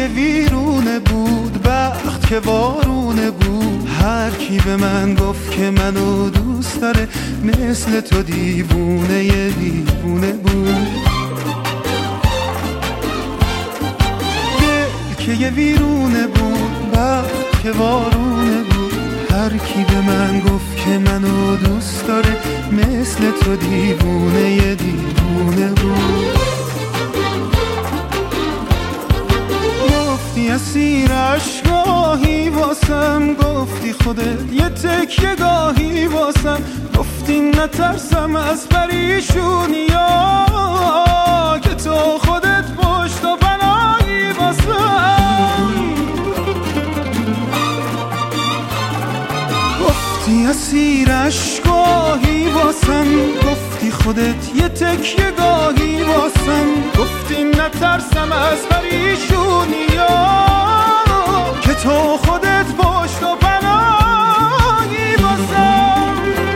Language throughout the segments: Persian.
یه ویرونه بود، بخت که وارونه بود. هر کی به من گفت که منو دوست داره، مثل تو دیوونه یه دیوونه بود. دل که یه ویرونه بود، بخت که وارونه بود. هر کی به من گفت که منو دوست داره، مثل تو دیوونه یه دیوونه بود. گفتی اسیر عشقاهی واسم، گفتی خودت یه تکیه گاهی واسم. گفتی نترسم از پریشونی ها، که تو خودت پشت و پناهی واسم. گفتی اسیر عشقاهی واسم، گفتی خودت یه تکیه گاهی واسم. گفتی نترسم از پریشونی ها، که تو خودت پشت و پناهی واسم.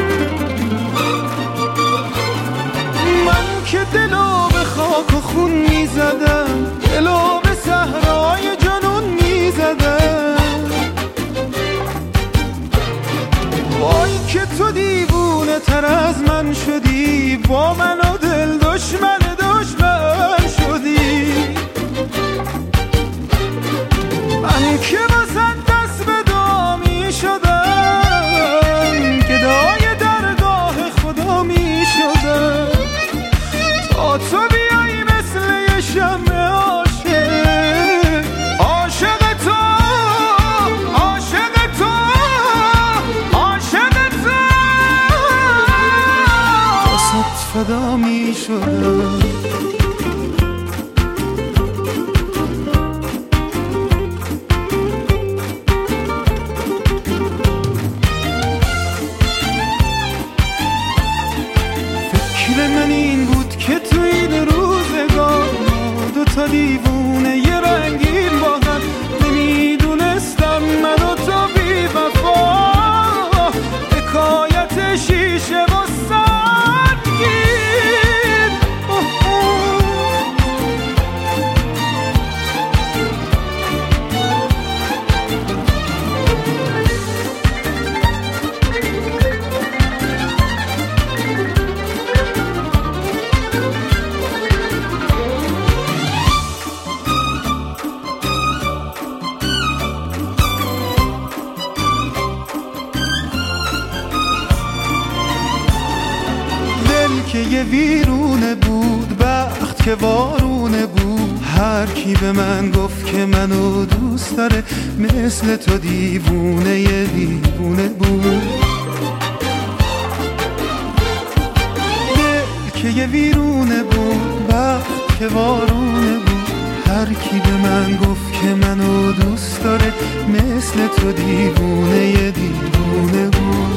من که دلو به خاک و خون میزدم، دلو به صحرای جنون میزدم. وای که تو دیوونه تر از من شدی، با من و دل دشمن شدی. من که واسه دست به دعا می شدم، گدای درگاه خدا می شدم. تا تو بیایی مثل یه شمع عاشق، عاشق تو، عاشق تو، عاشق تو، واسه فدا می شدم. فکر من این بود که تو این روزگار دوتا دیوونه یه رنگین با هم. نمیدونستم من و تو بی وفا، حکایت شیشه و سنگین. که یه ویرونه بود، بخت که وارونه بود. هر کی به من گفت که منو دوست داره، مثل تو دیوونه یه دیوونه بود. دل که یه ویرونه بود، بخت که وارونه بود. هر کی به من گفت که منو دوست داره، مثل تو دیوونه یه دیوونه بود.